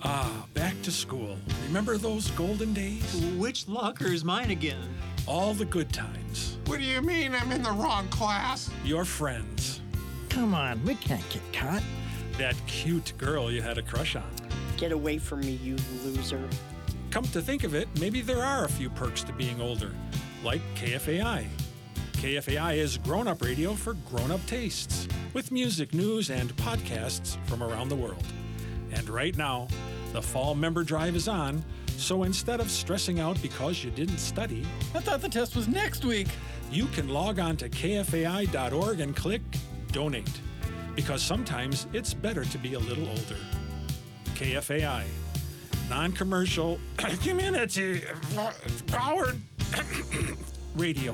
Back to school. Remember those golden days? Which locker is mine again? All the good times. What do you mean I'm in the wrong class? Your friends. Come on, we can't get caught. That cute girl you had a crush on. Get away from me, you loser. Come to think of it, maybe there are a few perks to being older, like KFAI. KFAI is grown-up radio for grown-up tastes, with music, news, and podcasts from around the world. And right now, the fall member drive is on, so instead of stressing out because you didn't study, I thought the test was next week. you can log on to kfai.org and click Donate, because sometimes it's better to be a little older. KFAI, non-commercial, community-powered radio.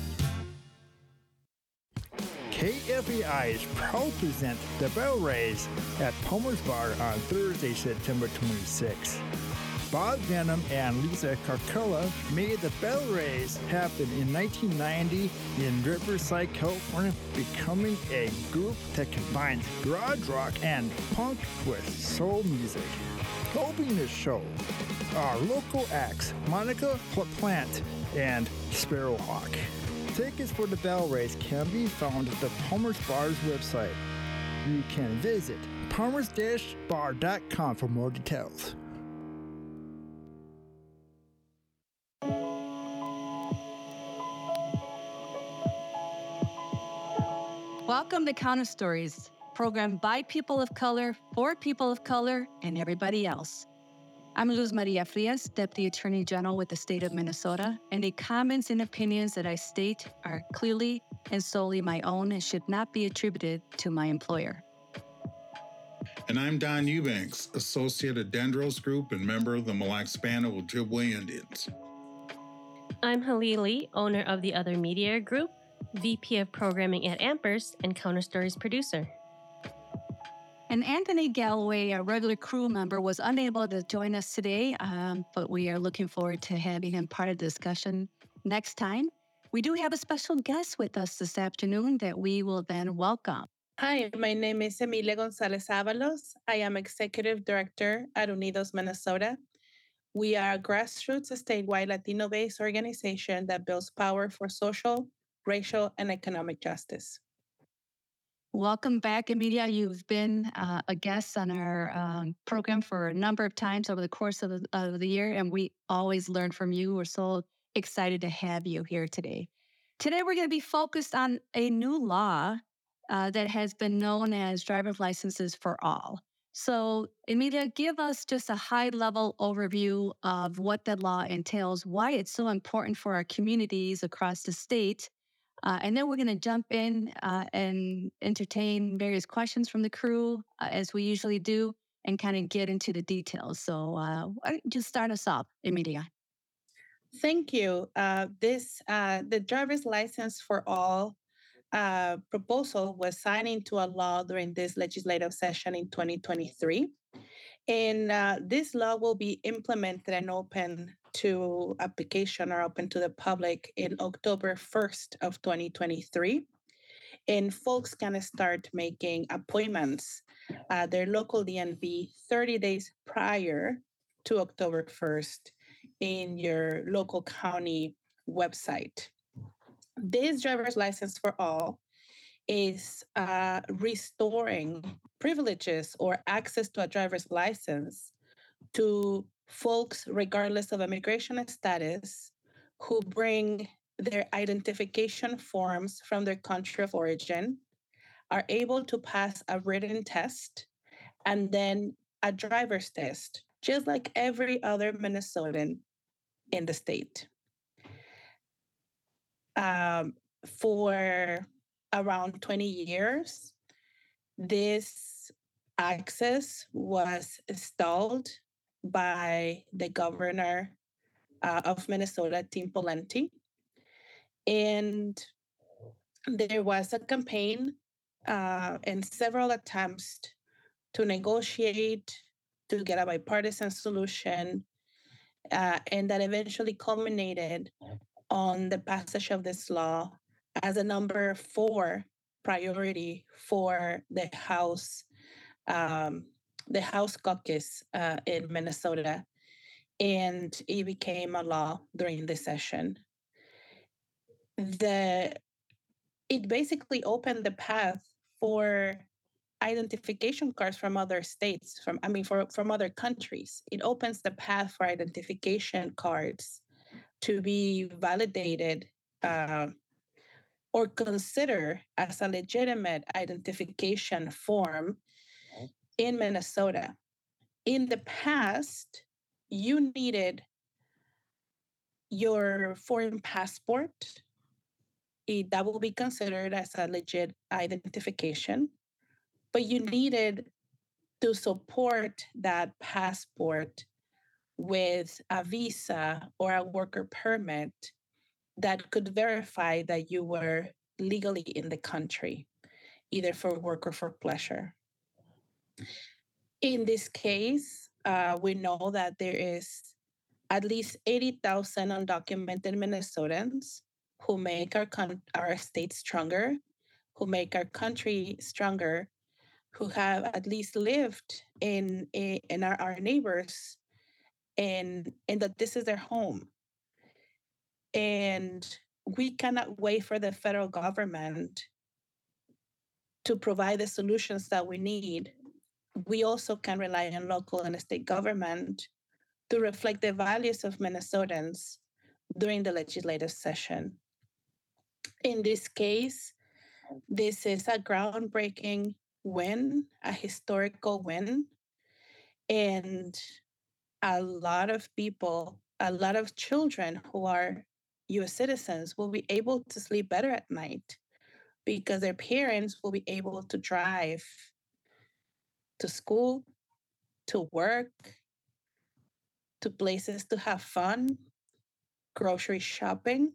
KFAI is proud to present the Bell Rays at Palmer's Bar on Thursday, September 26. Bob Venom and Lisa Carcella made the Bell Rays happen in 1990 in Riverside, California, becoming a group that combines garage rock and punk with soul music. Opening the show are local acts Monica Plant and Sparrowhawk. Tickets for the Bell Rays can be found at the Palmer's Bar's website. You can visit palmers-bar.com for more details. Welcome to Counter Stories, programmed by people of color, for people of color, and everybody else. I'm Luz Maria Frias, Deputy Attorney General with the state of Minnesota, and the comments and opinions that I state are clearly and solely my own and should not be attributed to my employer. And I'm Don Eubanks, Associate at Dendros Group and member of the Mille Lacs Band of Ojibwe Indians. I'm Halili, owner of the Other Media Group, VP of Programming at Ampers, and Counter Stories producer. And Anthony Galloway, a regular crew member, was unable to join us today, but we are looking forward to having him part of the discussion next time. We do have a special guest with us this afternoon that we will then welcome. Hi, my name is Emilia Gonzalez Avalos. I am Executive Director at Unidos Minnesota. We are a grassroots statewide Latino-based organization that builds power for social, racial, and economic justice. Welcome back, Emilia. You've been a guest on our program for a number of times over the course of the year, and we always learn from you. We're so excited to have you here today. Today, we're going to be focused on a new law that has been known as driver's licenses for all. So, Emilia, give us just a high-level overview of what that law entails, why it's so important for our communities across the state, and then we're going to jump in and entertain various questions from the crew, as we usually do, and kind of get into the details. So just start us off, Emilia. Thank you. The driver's license for all proposal was signed into a law during this legislative session in 2023. And this law will be implemented and open to application or open to the public in October 1st of 2023. And folks can start making appointments at their local DMV 30 days prior to October 1st in your local county website. This driver's license for all is restoring privileges or access to a driver's license to folks, regardless of immigration status, who bring their identification forms from their country of origin, are able to pass a written test, and then a driver's test, just like every other Minnesotan in the state. For around 20 years, this access was stalled by the governor of Minnesota, Tim Pawlenty. And there was a campaign and several attempts to negotiate, to get a bipartisan solution, and that eventually culminated on the passage of this law as a number 4 priority for the House the House caucus in Minnesota, and it became a law during the session. It basically opened the path for identification cards from other states, from other countries. It opens the path for identification cards to be validated or considered as a legitimate identification form in Minnesota. In the past, you needed your foreign passport. That will be considered as a legit identification, but you needed to support that passport with a visa or a worker permit that could verify that you were legally in the country, either for work or for pleasure. In this case, we know that there is at least 80,000 undocumented Minnesotans who make our state stronger, who make our country stronger, who have at least lived in our neighbors, and that this is their home. And we cannot wait for the federal government to provide the solutions that we need. We also can rely on local and state government to reflect the values of Minnesotans during the legislative session. In this case, this is a groundbreaking win, a historical win, and a lot of people, a lot of children who are U.S. citizens will be able to sleep better at night because their parents will be able to drive to school, to work, to places to have fun, grocery shopping.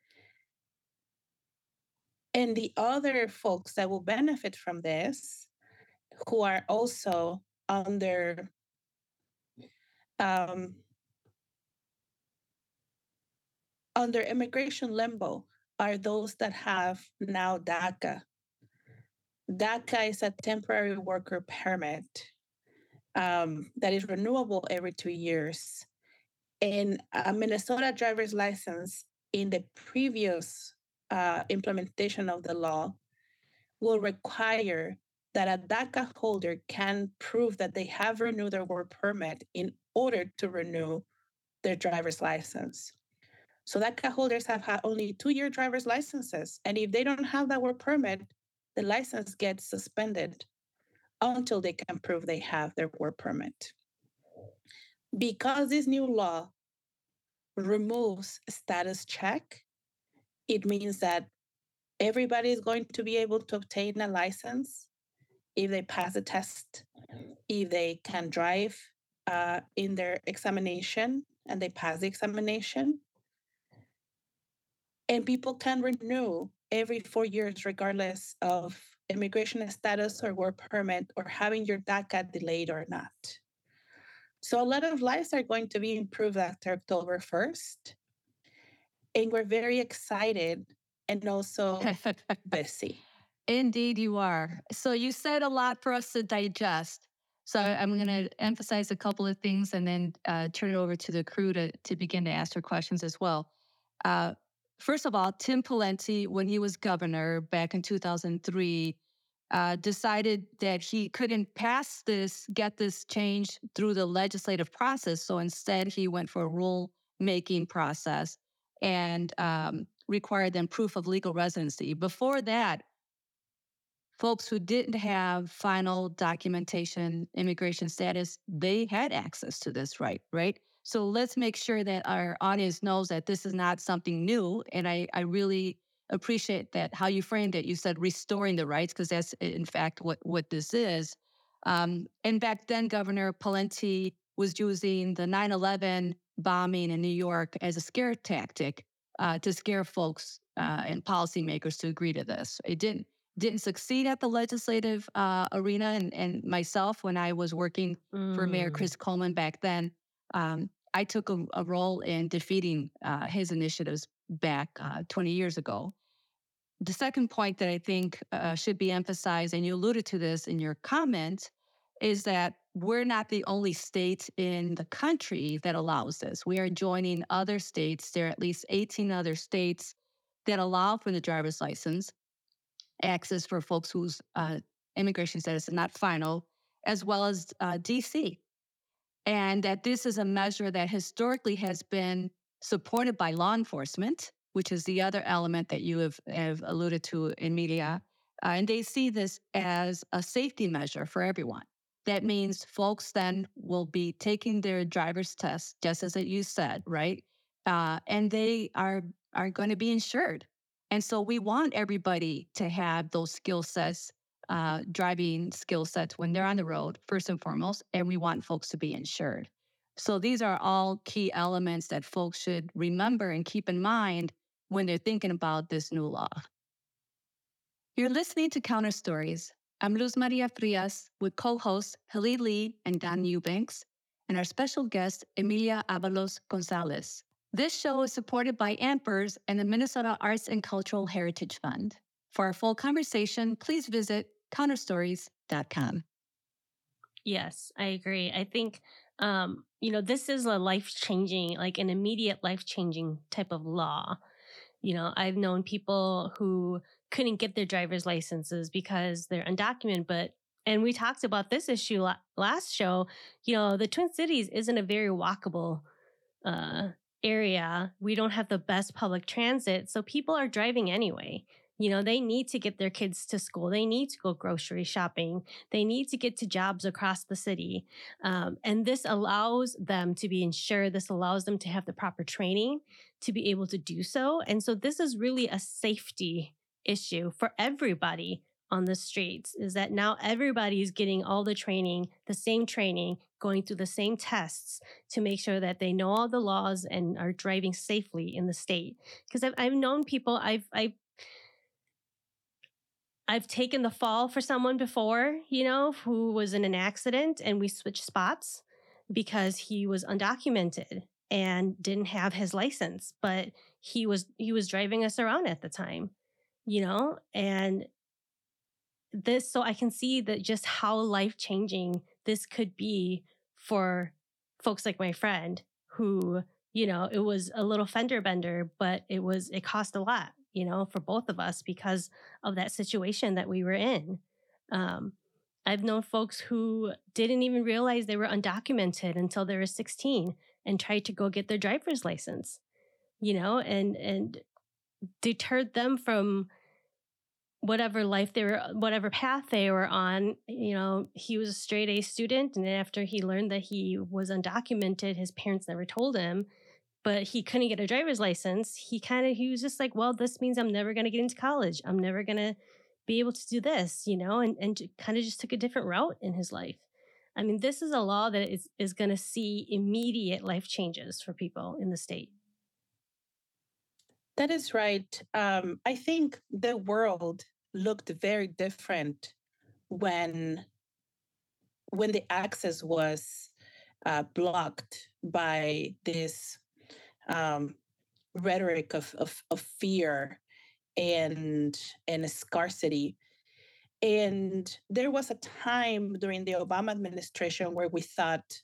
And the other folks that will benefit from this, who are also under immigration limbo, are those that have now DACA. DACA is a temporary worker permit that is renewable every 2 years. And a Minnesota driver's license in the previous implementation of the law will require that a DACA holder can prove that they have renewed their work permit in order to renew their driver's license. So DACA holders have had only 2-year driver's licenses. And if they don't have that work permit, the license gets suspended until they can prove they have their work permit. Because this new law removes status check, it means that everybody is going to be able to obtain a license if they pass the test, if they can drive in their examination and they pass the examination. And people can renew every 4 years, regardless of immigration status or work permit or having your DACA delayed or not. So a lot of lives are going to be improved after October 1st. And we're very excited and also busy. Indeed, you are. So you said a lot for us to digest. So I'm going to emphasize a couple of things and then turn it over to the crew to begin to ask their questions as well. First of all, Tim Pawlenty, when he was governor back in 2003, decided that he couldn't get this change through the legislative process. So instead, he went for a rule-making process and required then proof of legal residency. Before that, folks who didn't have final documentation, immigration status, they had access to this right? So let's make sure that our audience knows that this is not something new. And I really appreciate that how you framed it. You said restoring the rights, because that's in fact what this is. And back then, Governor Pawlenty was using the 9/11 bombing in New York as a scare tactic to scare folks and policymakers to agree to this. It didn't succeed at the legislative arena. And myself, when I was working for Mayor Chris Coleman back then, I took a role in defeating his initiatives back 20 years ago. The second point that I think should be emphasized, and you alluded to this in your comment, is that we're not the only state in the country that allows this. We are joining other states. There are at least 18 other states that allow for the driver's license access for folks whose immigration status is not final, as well as DC. And that this is a measure that historically has been supported by law enforcement, which is the other element that you have alluded to, Emilia. And they see this as a safety measure for everyone. That means folks then will be taking their driver's test, just as you said, right? And they are going to be insured. And so we want everybody to have those skill sets, driving skill sets when they're on the road, first and foremost, and we want folks to be insured. So these are all key elements that folks should remember and keep in mind when they're thinking about this new law. You're listening to Counter Stories. I'm Luz Maria Frias with co-hosts Haley Lee and Don Eubanks, and our special guest, Emilia Avalos Gonzalez. This show is supported by AMPERS and the Minnesota Arts and Cultural Heritage Fund. For our full conversation, please visit counterstories.com. Yes, I agree. I think, this is a life-changing, like an immediate life-changing type of law. I've known people who couldn't get their driver's licenses because they're undocumented, and we talked about this issue last show, the Twin Cities isn't a very walkable area. We don't have the best public transit, so people are driving anyway. They need to get their kids to school. They need to go grocery shopping. They need to get to jobs across the city. And this allows them to be insured. This allows them to have the proper training to be able to do so. And so this is really a safety issue for everybody on the streets, is that now everybody is getting all the training, the same training, going through the same tests to make sure that they know all the laws and are driving safely in the state. Because I've known people, I've taken the fall for someone before, who was in an accident, and we switched spots because he was undocumented and didn't have his license, but he was driving us around at the time, and this, so I can see that just how life-changing this could be for folks like my friend who, it was a little fender bender, but it cost a lot, for both of us because of that situation that we were in. I've known folks who didn't even realize they were undocumented until they were 16 and tried to go get their driver's license, and deterred them from whatever path they were on. He was a straight A student, and after he learned that he was undocumented, his parents never told him, but he couldn't get a driver's license. He was just like, well, this means I'm never going to get into college. I'm never going to be able to do this, and kind of just took a different route in his life. I mean, this is a law that is going to see immediate life changes for people in the state. That is right. I think the world looked very different when the access was blocked by this rhetoric of fear and scarcity. And there was a time during the Obama administration where we thought,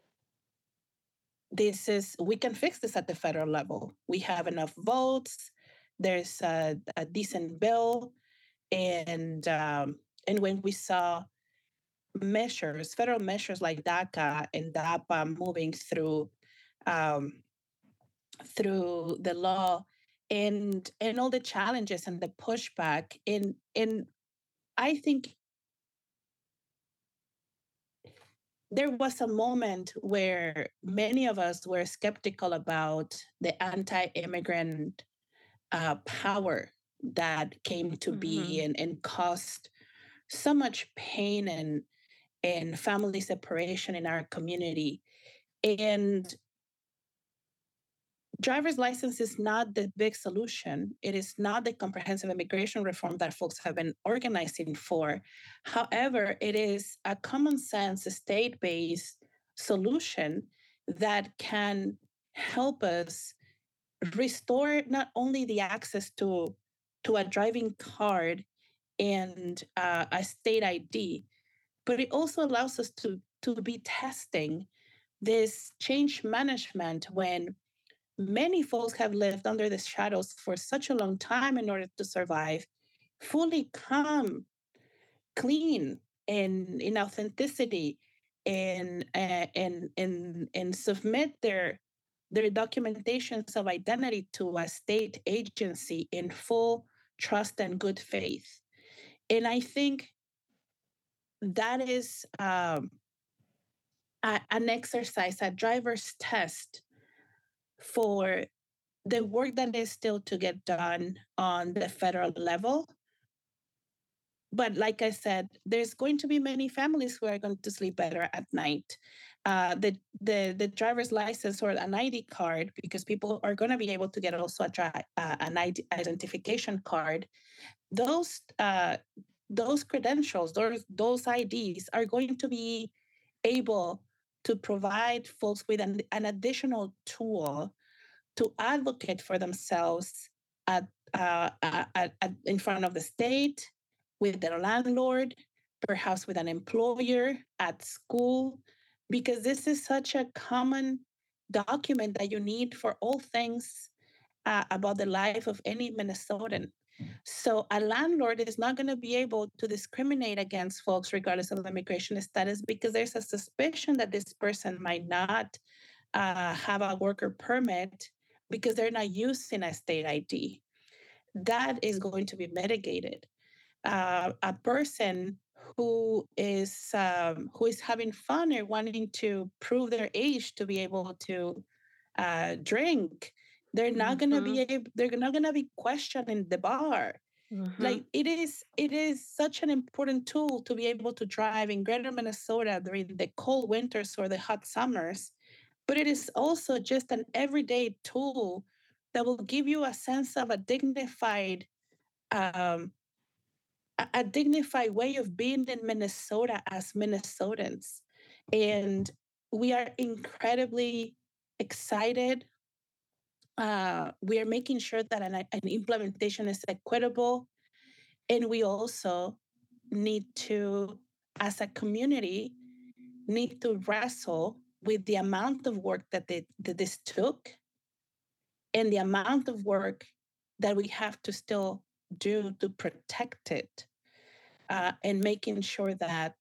we can fix this at the federal level. We have enough votes. There's a decent bill. And when we saw federal measures like DACA and DAPA moving through the law and all the challenges and the pushback, and I think there was a moment where many of us were skeptical about the anti-immigrant power that came to be and caused so much pain and family separation in our community. And driver's license is not the big solution. It is not the comprehensive immigration reform that folks have been organizing for. However, it is a common sense, state-based solution that can help us restore not only the access to a driving card and a state ID, but it also allows us to be testing this change management when many folks have lived under the shadows for such a long time in order to survive, fully calm, clean, and in authenticity, and submit their documentations of identity to a state agency in full trust and good faith. And I think that is an exercise, a driver's test for the work that is still to get done on the federal level. But like I said, there's going to be many families who are going to sleep better at night. The driver's license or an ID card, because people are going to be able to get also an identification card. Those credentials, those IDs are going to be able to provide folks with an additional tool to advocate for themselves in front of the state, with their landlord, perhaps with an employer, at school, because this is such a common document that you need for all things about the life of any Minnesotan. So a landlord is not going to be able to discriminate against folks regardless of immigration status, because there's a suspicion that this person might not have a worker permit because they're not using a state ID. That is going to be mitigated. A person who is having fun or wanting to prove their age to be able to drink, they're not going to be they're not going to be questioned in the bar. Like it is such an important tool to be able to drive in greater Minnesota during the cold winters or the hot summers. But it is also just an everyday tool that will give you a sense of a dignified way of being in Minnesota as Minnesotans. And we are incredibly excited. We are making sure that an implementation is equitable. And we also need to, as a community, need to wrestle with the amount of work that this took and the amount of work that we have to still do to protect it, and making sure that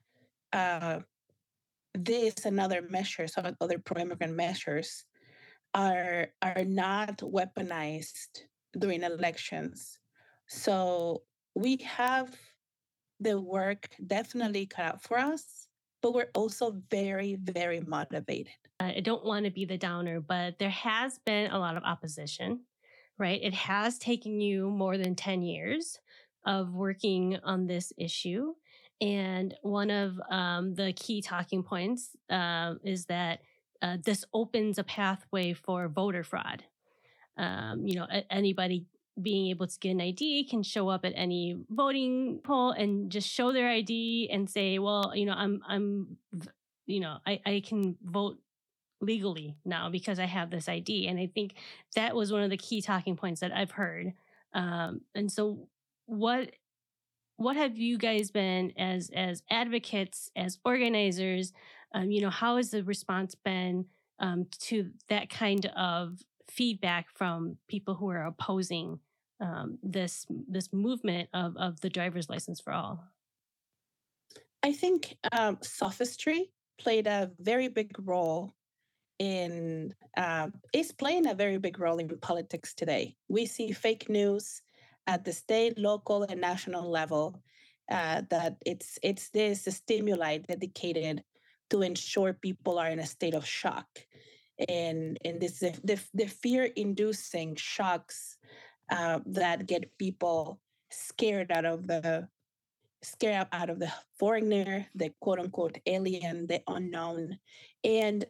this and other measures, other pro-immigrant measures, are not weaponized during elections. So we have the work definitely cut out for us, but we're also very, very motivated. I don't want to be the downer, but there has been a lot of opposition, right? It has taken you more than 10 years of working on this issue. And one of the key talking points is that this opens a pathway for voter fraud. Anybody being able to get an ID can show up at any voting poll and just show their ID and say, well, I can vote legally now because I have this ID. And I think that was one of the key talking points that I've heard. And so what have you guys been as advocates, as organizers? How has the response been to that kind of feedback from people who are opposing this movement of the driver's license for all? I think sophistry played a very big role is playing a very big role in politics today. We see fake news at the state, local, and national level, that it's this stimuli dedicated to ensure people are in a state of shock, and this the fear-inducing shocks that get people scared out of the foreigner, the quote-unquote alien, the unknown. And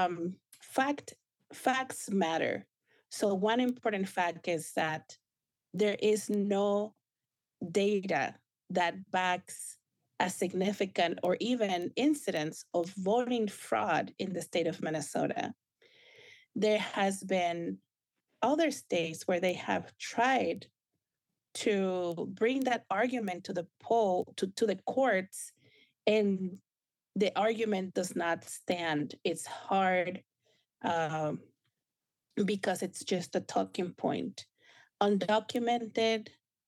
facts matter. So one important fact is that there is no data that backs a significant or even incidents of voting fraud in the state of Minnesota. There has been other states where they have tried to bring that argument to the to the courts And the argument does not stand. It's hard because it's just a talking point. Undocumented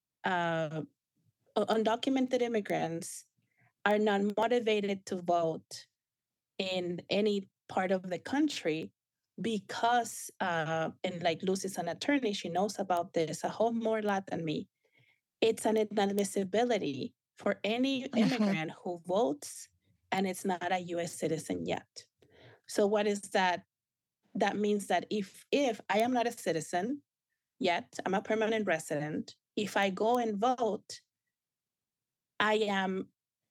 immigrants are not motivated to vote in any part of the country because, and like Lucy's an attorney, she knows about this a whole more lot than me. It's an inadmissibility for any immigrant who votes and it's not a U.S. citizen yet. So what is that? That means that if I am not a citizen yet, I'm a permanent resident. If I go and vote, I am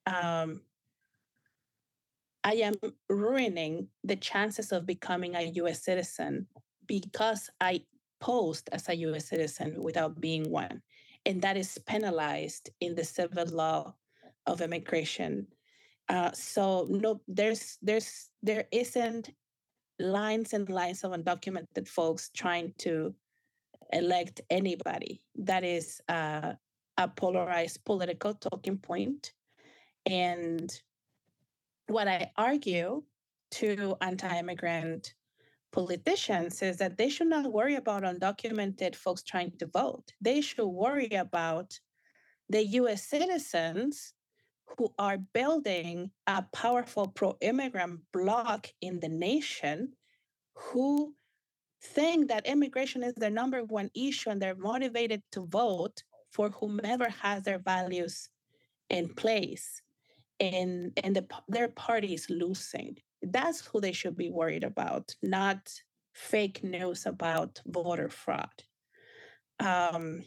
ruining the chances of becoming a U.S. citizen because I posed as a U.S. citizen without being one. And that is penalized in the civil law of immigration. So no, there isn't lines and lines of undocumented folks trying to elect anybody. That is a polarized political talking point. And what I argue to anti-immigrant politicians is that they should not worry about undocumented folks trying to vote. They should worry about the U.S. citizens who are building a powerful pro-immigrant bloc in the nation, who think that immigration is their number one issue and they're motivated to vote for whomever has their values in place. And their party is losing. That's who they should be worried about, not fake news about voter fraud. The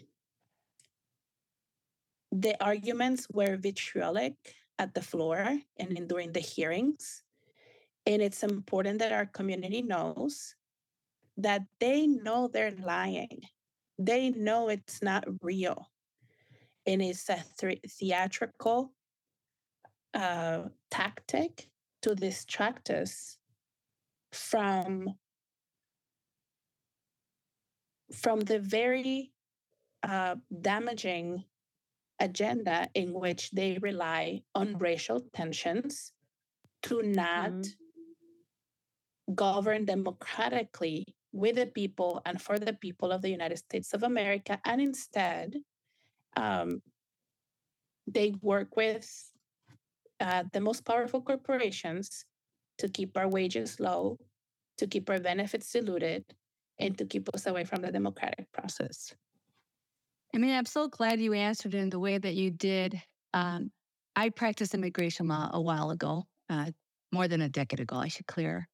arguments were vitriolic at the floor and during the hearings. And it's important that our community knows that they know they're lying. They know it's not real. And it's a theatrical tactic to distract us from the very damaging agenda in which they rely on racial tensions to not govern democratically with the people and for the people of the United States of America. And instead, they work with the most powerful corporations to keep our wages low, to keep our benefits diluted, and to keep us away from the democratic process. I mean, I'm so glad you answered in the way that you did. I practiced immigration law a while ago, more than a decade ago, I should clear.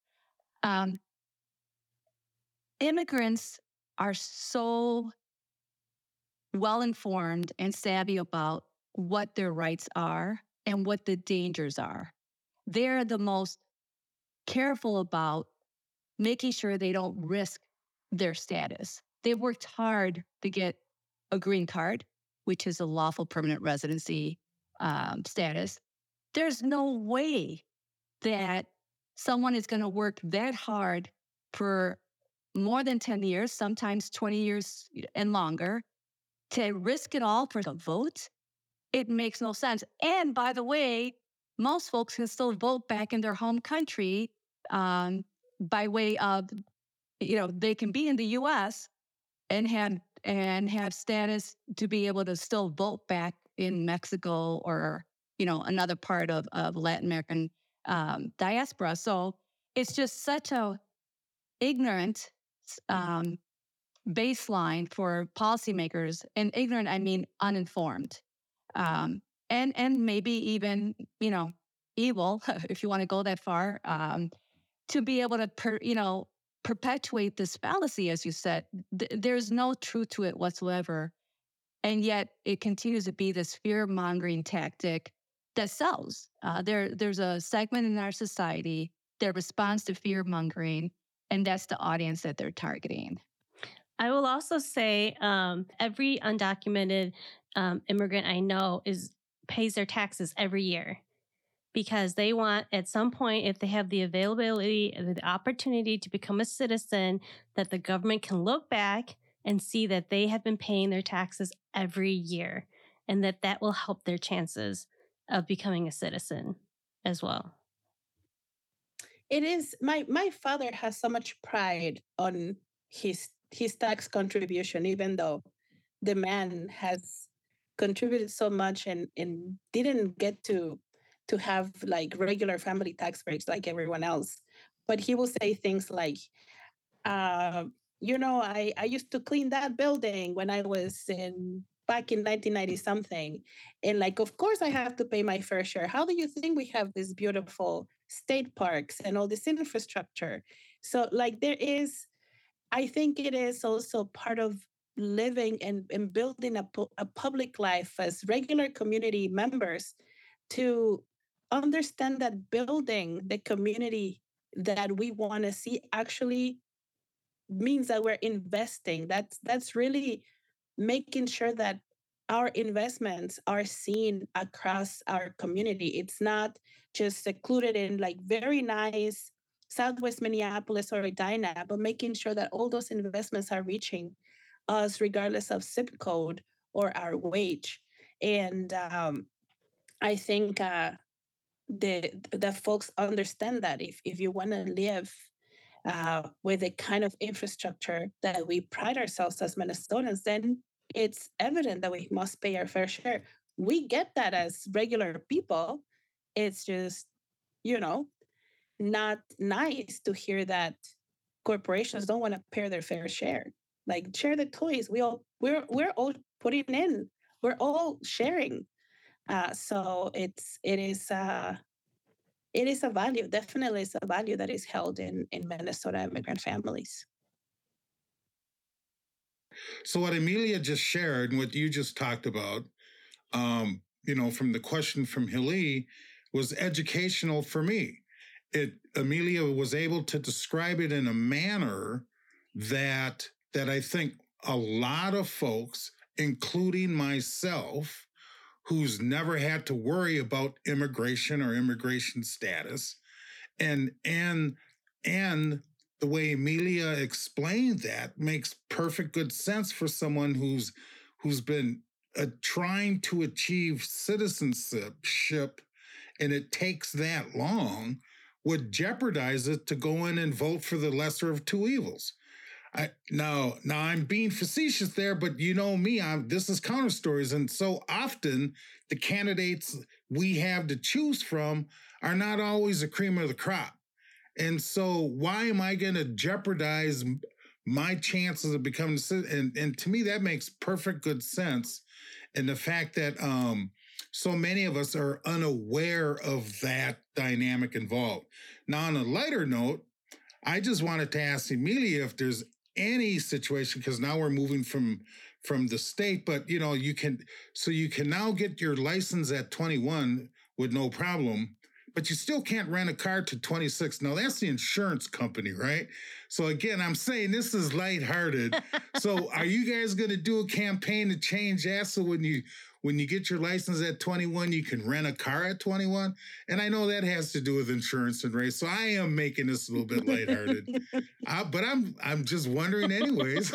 Immigrants are so well-informed and savvy about what their rights are and what the dangers are. They're the most careful about making sure they don't risk their status. They've worked hard to get a green card, which is a lawful permanent residency status. There's no way that someone is going to work that hard for more than 10 years, sometimes 20 years and longer, to risk it all for the vote. It makes no sense. And by the way, most folks can still vote back in their home country by way of, they can be in the U.S. and have status to be able to still vote back in Mexico or, another part of Latin American diaspora. So it's just such a ignorant baseline for policymakers. And ignorant, I mean uninformed. And maybe even, evil, if you want to go that far, to be able to, perpetuate this fallacy, as you said. There's no truth to it whatsoever. And yet it continues to be this fear-mongering tactic that sells. There's a segment in our society that responds to fear-mongering, and that's the audience that they're targeting. I will also say every undocumented immigrant I know pays their taxes every year because they want, at some point, if they have the availability and the opportunity to become a citizen, that the government can look back and see that they have been paying their taxes every year and that will help their chances of becoming a citizen. as well. It is my father has so much pride on his tax contribution, even though the man has contributed so much and didn't get to have like regular family tax breaks like everyone else. But he will say things like, uh, I used to clean that building when I was back in 1990 something. And like, of course, I have to pay my fair share. How do you think we have these beautiful state parks and all this infrastructure? So, like, I think it is also part of living and building a public life as regular community members to understand that building the community that we want to see actually means that we're investing. That's really making sure that our investments are seen across our community. It's not just secluded in like very nice Southwest Minneapolis or Edina, but making sure that all those investments are reaching us regardless of zip code or our wage. And I think the folks understand that if you want to live with the kind of infrastructure that we pride ourselves as Minnesotans, then it's evident that we must pay our fair share. We get that as regular people. It's just, not nice to hear that corporations don't want to pay their fair share. Like share the toys. We're all putting in. We're all sharing. So it is a value. Definitely, it's a value that is held in Minnesota immigrant families. So what Emilia just shared and what you just talked about, from the question from Hili, was educational for me. Emilia was able to describe it in a manner that I think a lot of folks, including myself, who's never had to worry about immigration or immigration status, and the way Emilia explained that makes perfect good sense for someone who's been trying to achieve citizenship, and it takes that long, would jeopardize it to go in and vote for the lesser of two evils. Now I'm being facetious there, but you know me, this is Counter Stories, and so often the candidates we have to choose from are not always the cream of the crop. And so why am I going to jeopardize my chances of becoming a citizen? And to me, that makes perfect good sense. And the fact that so many of us are unaware of that dynamic involved. Now, on a lighter note, I just wanted to ask Emilia if there's any situation, because now we're moving from the state, but you can now get your license at 21 with no problem, but you still can't rent a car to 26. Now that's the insurance company, right? So again, I'm saying this is lighthearted. So are you guys going to do a campaign to change that? So when you get your license at 21, you can rent a car at 21. And I know that has to do with insurance and race. So I am making this a little bit lighthearted, but I'm just wondering anyways.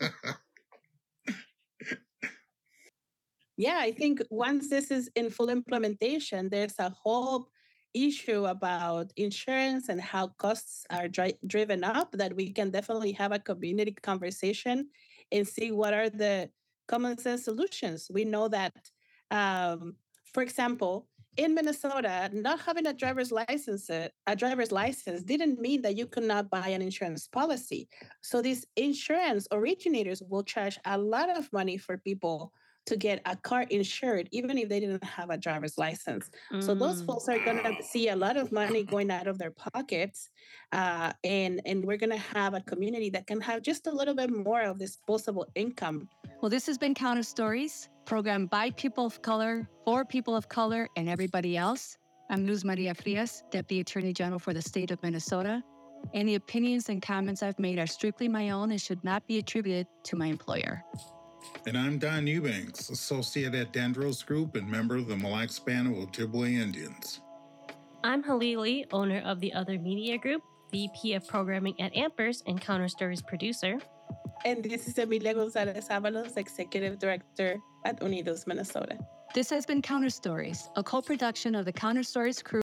Yeah, I think once this is in full implementation, there's a whole issue about insurance and how costs are driven up that we can definitely have a community conversation and see what are the common sense solutions. We know that, for example, in Minnesota, not having a driver's license didn't mean that you could not buy an insurance policy. So these insurance originators will charge a lot of money for people to get a car insured, even if they didn't have a driver's license. So those folks are going to see a lot of money going out of their pockets. And we're going to have a community that can have just a little bit more of disposable income. Well, this has been Counter Stories, programmed by people of color, for people of color, and everybody else. I'm Luz Maria Frias, Deputy Attorney General for the state of Minnesota. Any opinions and comments I've made are strictly my own and should not be attributed to my employer. And I'm Don Eubanks, associate at Dendros Group and member of the Mille Lacs Band of Ojibwe Indians. I'm Halili, owner of the Other Media Group, VP of Programming at Ampers and Counter Stories producer. And this is Emilia Gonzalez Avalos, Executive Director at Unidos, Minnesota. This has been Counter Stories, a co-production of the Counter Stories crew